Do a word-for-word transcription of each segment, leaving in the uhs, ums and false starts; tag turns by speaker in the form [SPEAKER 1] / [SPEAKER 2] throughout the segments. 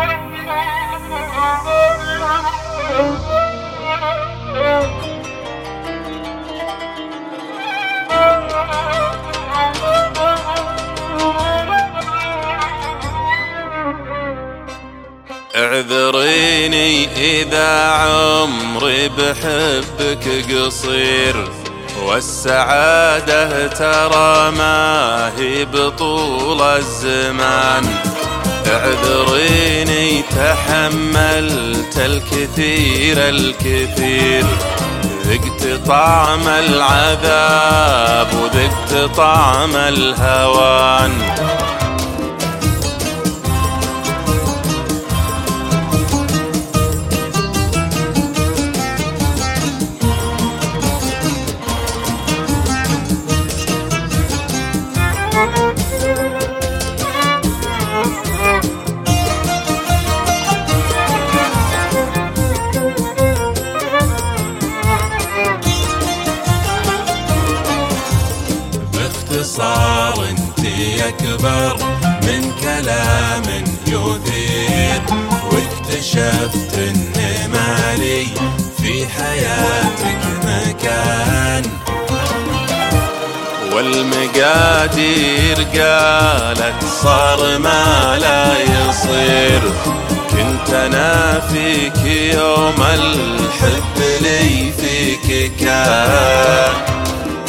[SPEAKER 1] اعذريني إذا عمري بحبك قصير، والسعادة ترى ما هي بطول الزمان. اعذريني تحملت الكثير الكثير، ذقت طعم العذاب وذقت طعم الهوان.
[SPEAKER 2] باختصار انتي اكبر من كلام يثير، واكتشفت ان مالي في حياتك مكان.
[SPEAKER 1] والمقادير قالت صار ما لا يصير، كنت انا فيك يوم الحب لي فيك كان.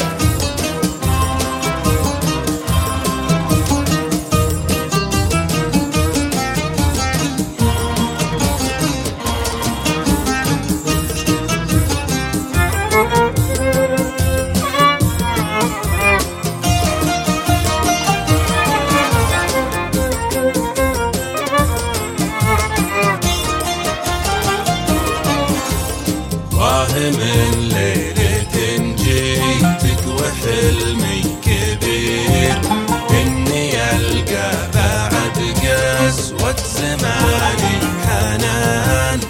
[SPEAKER 2] من ليلة جيتك وحلمي كبير، إني ألقى بعد قسوة زماني حنان.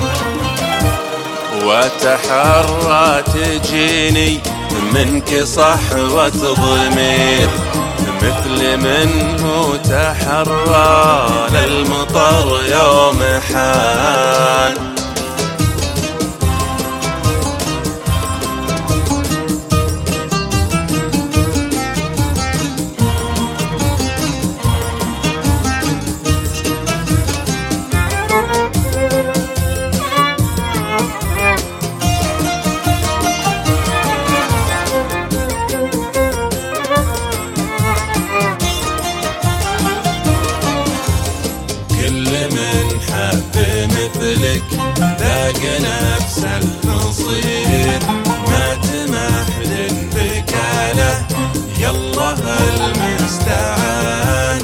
[SPEAKER 1] وتحرى تجيني منك صحوة ضمير، مثل منه تحرى للمطر يوم حان.
[SPEAKER 2] مثلك ذاق نفس النصير، ما تمحن بكاله يالله المستعان.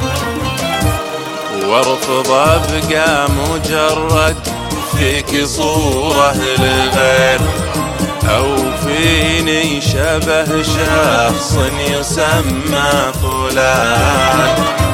[SPEAKER 1] وارفض ابقى مجرد فيك صورة لغير، او فيني شبه شخص يسمى فلان.